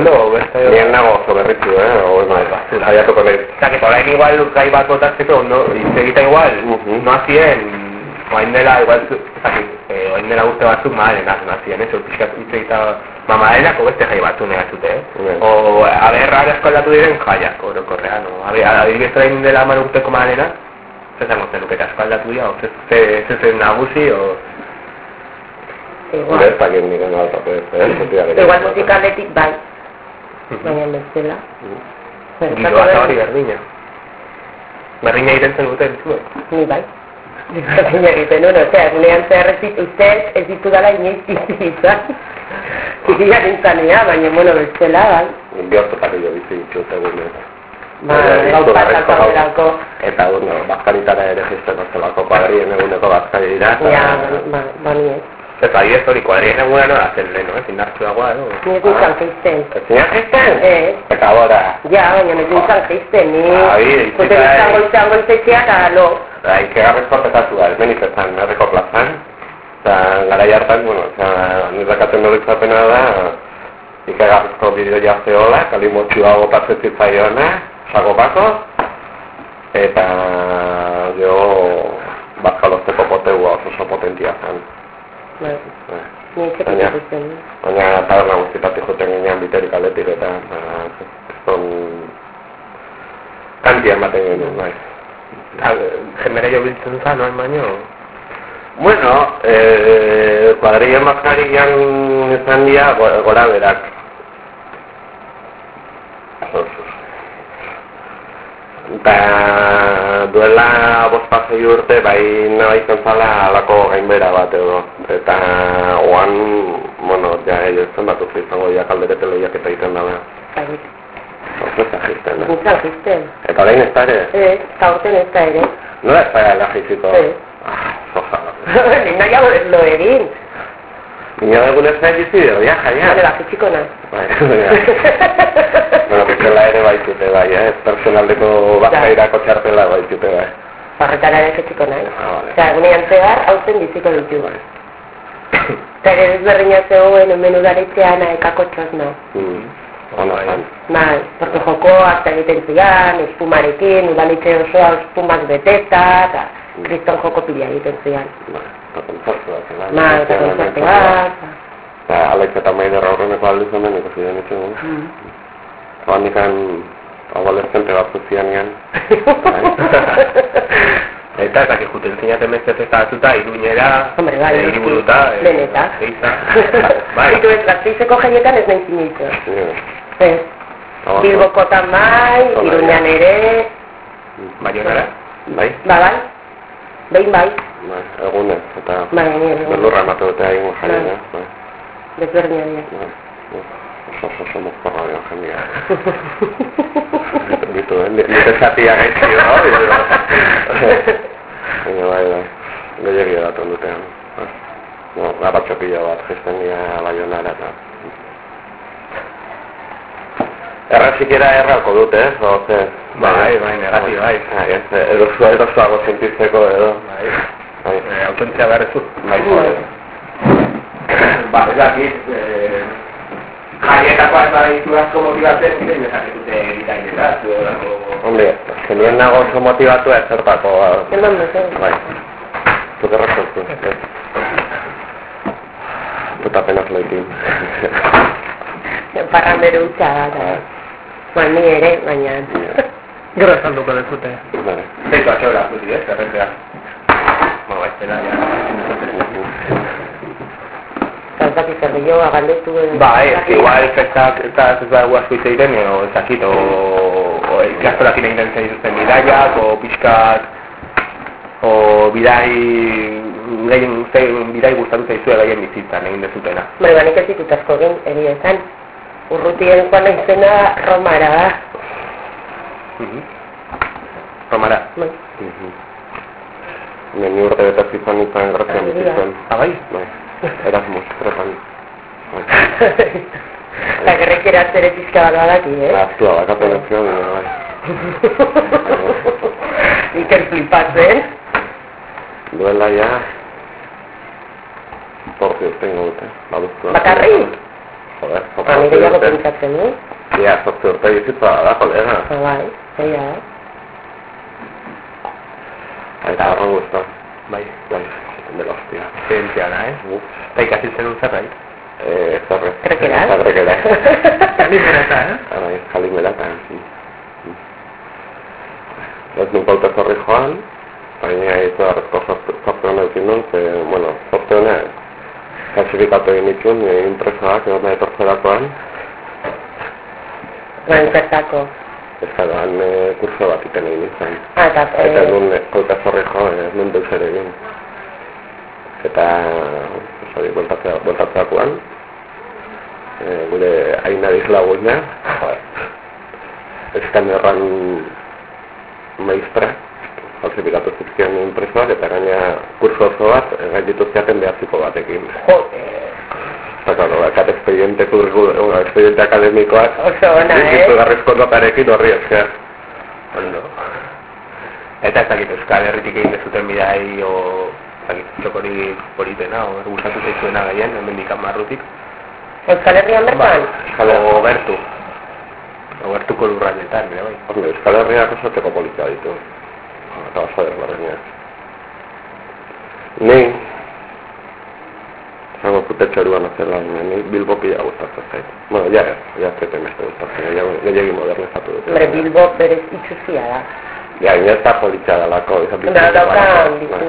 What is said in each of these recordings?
ondo, beste... Nien nago oso berritu, saiatuko nahi. Eta orain igual gai bat botatzeko ondo, egita igual, no hacien... Oain dela, igual, oain dela urte batzuk madalenak nazien, eso, pixkat hitz egita mamadalenako beste jai batzu negatzute, O, rara eskaldatu diren jaiak, orokorrean, adibidez orain dela 10 urteko madalena, zezango zenuketa eskaldatu dira, o zezen nagusi, o... Igual. Ez dakit niren alta, Igual musikaletik bai, baina bezala. Giro bat hori berdina. Berdina egiten zen duten zuen. Ni bai. Berdina egiten nuen, gunean zeharretik ustez ez ditu dala inoiz bizi izan. Txikia nintzanea, baina bezala bai. Bihortotak jo bizi ditut egunez. Gau pasako berako. Eta bazkaritara ere jisteko zelako kuadrien eguneko bazkari dira. Ja, bani ez. Eta ahi ez hori kuadrien eguna no da zen lehen, zindartzu dagoa, no? Ni ez nintzen geizten. Ez zinak geizten? Ez. Eta bora? Ja, baina ez nintzen geizten, ni... Zote nintzen goizetxeak, lo. Ikegarrezko petatu da, manifestan, herriko plazan. Eta gara jartan, nirrakaten horitzapena da, ikegarrezko bideoia zehola, kalimotxua botatzen zitzaiona, sagopako. Eta jo, bazkalozteko potegua oso potentia zen. Baina taberna guztitatik joten ginean biterik aletik eta zon kantia ematen genuen, bai. Jemera jo biltzen zan, noen baino? Bueno, kuadrien bazkarian izan dira gora berak. Eta duela 5-6 urte bai nabaitzen zala alako gainbera bat edo. Eta oan, ja zen batu izango dira kalderete lehiak eta egiten dara. Horreza jizten, Nintzen jizten. Eta orain ez da ere? Ez, eta urten ez da ere. Nola ez da ere jiziko? Ez. Nina jago ez lo egin. Nina egunez nahi jizidio, jaia. Bale, jiziko nahi. Bueno, pitzela ere baitute bai, personaldeko bazkairako txartela baitute bai. Barretara ere jiziko nahi. Eta egunean zehar, hauzen biziko ditu. Eta ere desberdina zegoen, hemen udaritzean ekako txosna. Bai, porque jokoak eta egiten zian, espumarekin, udalitze osoa espumak beteta, eta kriston joko pila egiten zian. Eta kontzertu bat, eta kontzertu bat. Eta Alex eta Maider aurreneko aldiz hemen ikusi den etxegun. Abandikan adolescente bat zuzian egan. Eta que juten zinaten mezkete atuta, iruñera, iriburuta, deneta. Itu ez gazteizeko jaietan ez nahi zineitu. Ez. Bilbokotan bai, iruñan ere. Baionara? Bai? Bai. Behin bai. Egunez, eta belurra emate dute egin jaien, Desberdina dira. Oso mozporra dian jendia. Bitu, nire zatia gaitxio, baina bai, gehiagia datu dutean. Gabatxopila bat jisten dira Baionara eta... Errazikera errauko dute, oze... Bai, negati, bai. Erosuago sentizeko edo. Bai. Autentzia beharrezu. Bai. Ez dakit... Jaietakoa ez baditu asko motibatzen, ziren ezaketute bitainetat, Hombre, genien nago oso motivatu ez zertako... Eman dute. Bai. Zuk errazortu. Eta apenas loitin. Parran bere utxa da. Ni ere, baina... Gero esan duko dezute. Zeitu atxora zuti, errentea. Baiztela, ja. Zaltaki zer gehiago agaldetu... igual festak eta ez da guazko izairen, o ezakit, o ikastolakin egiten zaituzten bidaiak, o pixkat... O bidai gustatu zaizue gaien bizitzan egin dezutena. Nik ez ditut asko egin, egia esan. Urrutien joan izena Romara da. Romara? Bai. Ni urte betaz izan grazian bizitzen. Bai? Bai. Erasmus, trepan. Eta gerrekera ere pizka bat badaki, Aztua, bakaten ez zion, bai. Iker flipatzen. Duela ja... Porti urte ingo dute, baduztua. Bakarri? joder, Ni gehiago pentsatzen, Ja, 8 urte bizitza da, kolega. Bai, zeia, Eta horren guztu. Bai. De la hostia. Zientzia da, Eta ikasi zen zerbait. Zorrez. Trekeraz. Trekeraz. Jalimerata, Bai, jalimerata. Ez nuk haute zorri joan, baina itu arrezko zorte honen eukin duen, bueno, zorte honen klasifikatu egin ditun, impresoak, egon nahi tortzerakoan. Zertako. Ezkadoan kurso bat iten egin izan. Eta Nun haute zorri joan, ez nun deus ere egin. Eta, bueltatzerakoan, gure ainadiz laguina, eskanerran maistra, falsifikatu zizkian impresoak, eta gaina kurso oso bat, gainditu ziaten behatziko batekin. Eta, claro, kat expediente akademikoak, oso ona, ditu garrizko notarekin horri esker. Ondo. Eta ez dakit Euskal Herritik egin dezuten bidai, o txokorik politena, o gustatu zaizuena gehien, hemendik Marrutik. Euskal Herrian bertan? O Gertu. O Gertuko lurraldetan, bai. Euskal Herriak oso teko politika ditu. Eta oso desbarreneak. Ni, zango zute txoruan azela, ni Bilbo pila gustatzen zait. Bueno, ja zete meste gustatzen, gehiagin modernizatu dut. Hombre, Bilbo berez itxuzia da. Ja, ina ez da politika dalako, izan bizitzen. Da daukan, bizu.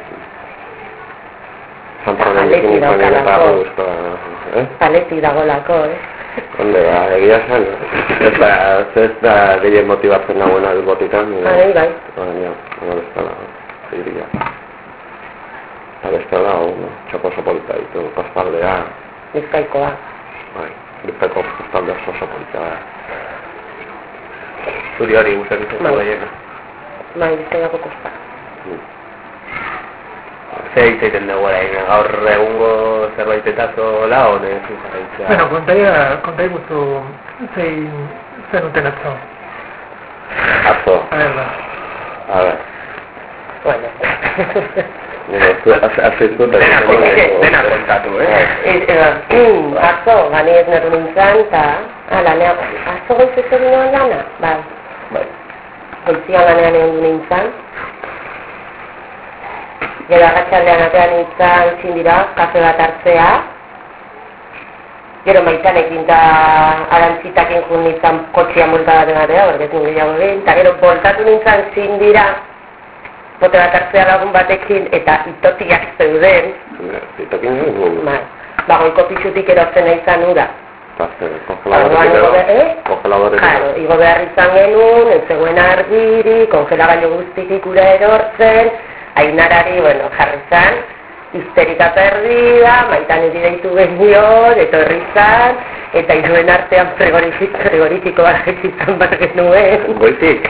Zantronekin izan eta guztua, Paletik dagolako, Onde ba, egia zen, ez da gehien motibatzen nagoena Bilbotikan. Bai. Baina, bestela, iria. Eta bestela, txoko oso polita ditu, kostaldea. Bizkaikoa. Bai, Bizkaiko kostaldea oso polita da. Zuri hori guztatu zen gaiena. Bai, Bizkaiko kosta. Zer egiten dugu orain, gaur egungo zerbaitetazo la honez jarraitzea. Bueno, kontai guzu zen uten atzo. Atzo. A ver. Bueno. Dena kontatu, Atzo, gani ez nerru nintzen, eta lanean, atzo goizetu ginoen lana? Bai. Goizian lanean egon du nintzen. Gero agatxaldean atean nintzen zindira, kafe bat hartzea. Gero maitanekin eta arantzitakin jun nintzen kotxia multa baten atea, berget nun gehiago egin. Eta gero voltatu nintzen zindira, bote bat hartzea lagun batekin, eta itotiak zeuden. Itotiak zeuden? Bagoiko pixutik erotzen izan ura. Kongeladorek igo behar izan genuen, ez zegoen argiri, kongelagailu guztik ura erortzen, Ainarari, jarri zan, histerika perdida, maitan eri deitu genion, etorri zan, eta iruen artean frigoritiko bat izan bat genuen. Goitik?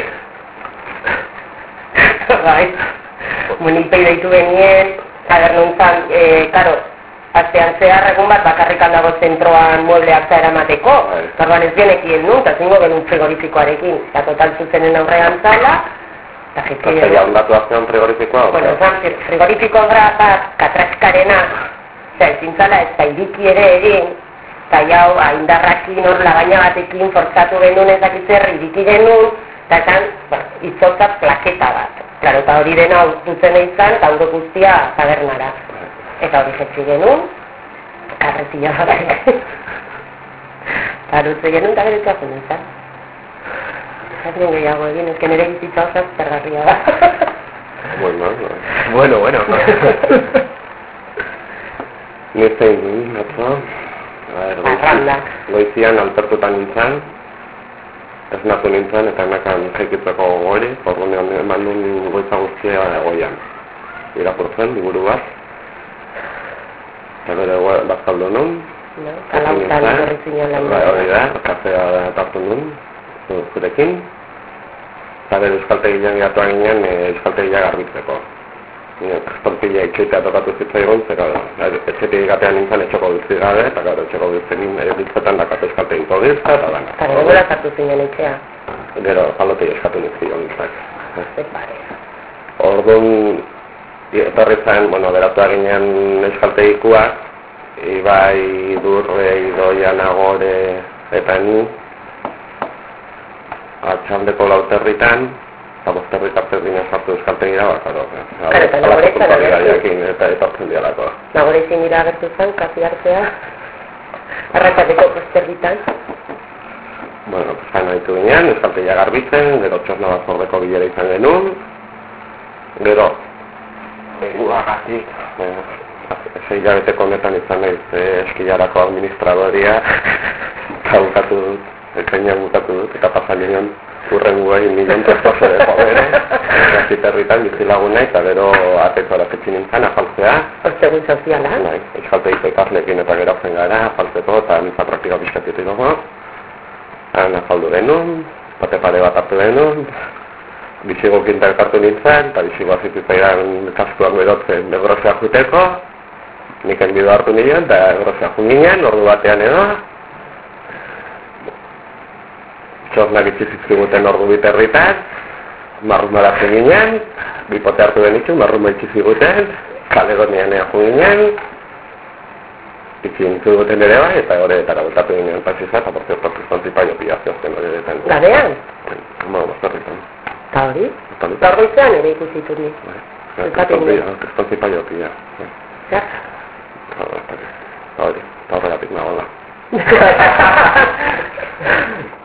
Bai, munipei deitu genien, nun zan, karo, astean zehar egun bat bakarrikan dago zentroan mueble hartza eramateko, zorban ez genekien nun, eta zingo genuen frigoritikoarekin, eta total zuzenen aurrean zala, eta jetxean. Eta ondatu aztean frigoritikoa? Bueno, zan, frigoritiko bat katraskarena, ezin zala ez da iriki ere egin, eta jau, indarrakin hor lagaina batekin forzatu genuen ezakitzer iriki genuen, eta zan, izotza plaketa bat. Claro, eta hori dena dutzen izan, eta huro guztia tabernara. Eta hori jetxi genuen, karretila batek. Eta dutze genuen, eta gero txakun izan. Ez nien gehiago egin, ez nire bizitza osaz zergarria da. Bueno. Niztein, atzo? Arranda. Goizian alpertutan nintzen, ez natu nintzen, eta nakan jaikitzeko gori, orduan eman duen goitza guztia egoian. Irakurtzen, liburu bat. Eta bere bazkaldu nun. Kalautan horri zinean lan. Hori da, kafea tartu nun, zurekin. Eta bere euskaltegian gatoa ginen, euskaltegia garbitzeko. Estorpila itxoitea tokatu zitzaigun, zera etxetik gatean nintzen etxoko biltzi gabe, eta gara etxoko biltzetan dakatu euskaltegiko gizta, eta dana. Eta gero sartu zinen etxea? Gero, palotei eskatu nizkion nintzak. Orduan, etorri zen, beratu ginen euskaltegikoa, Ibai, Durre, Idoia, Nagore, eta ni, atxaldeko lauterritan, eta bosterritartez dina sartu euskaltegira, karo, eta Nagore izan agertu. Eta etortzen dialako. Nagore izin gira agertu zen, kasi hartzea, arrakateko bosterritan. Bueno, zain haitu ginen, euskaltegia garbitzen, gero txosna batzordeko bilera izan genuen, gero, guagatik, 6 hilabeteko honetan izan naiz eskilarako administradoria, eta bukatu dut, ekainan bukatu dut, eta pasan ginen urrengo egin milion trespase de jodere, gaziterritan bizilagun nahi, eta gero atetzora fetxin nintzen, afaltzea. Ostegun soziala. Nahi, euskaltegiko ikaslekin eta gero zen gara, afaltzeko, eta nintza praktika bizkatietik dago. Han afaldu genuen, bate pare bat hartu genuen, bizigo kinta elkartu nintzen, eta bizigo azitzaidan kastuak berotzen negrosea juteko, nik enbido hartu nirean, eta negrosea junginen, ordu batean edo. Txosnak itxizizkiguten ordu biterritan, marrumara ginen, bipote hartu benitxu, marruma itxiziguten, kalegonian ea junginen, itxiziguten ere bai, eta horretara bultatu ginen pasiza, eta por cierto, kristontzipaio pilazioazten horretan. Gadean? Hama, bostarritan. Eta hori? Eta goizean ere ikusitu ni. Kristontzipaio pila. Zer? Hori, eta horregatik nagoela.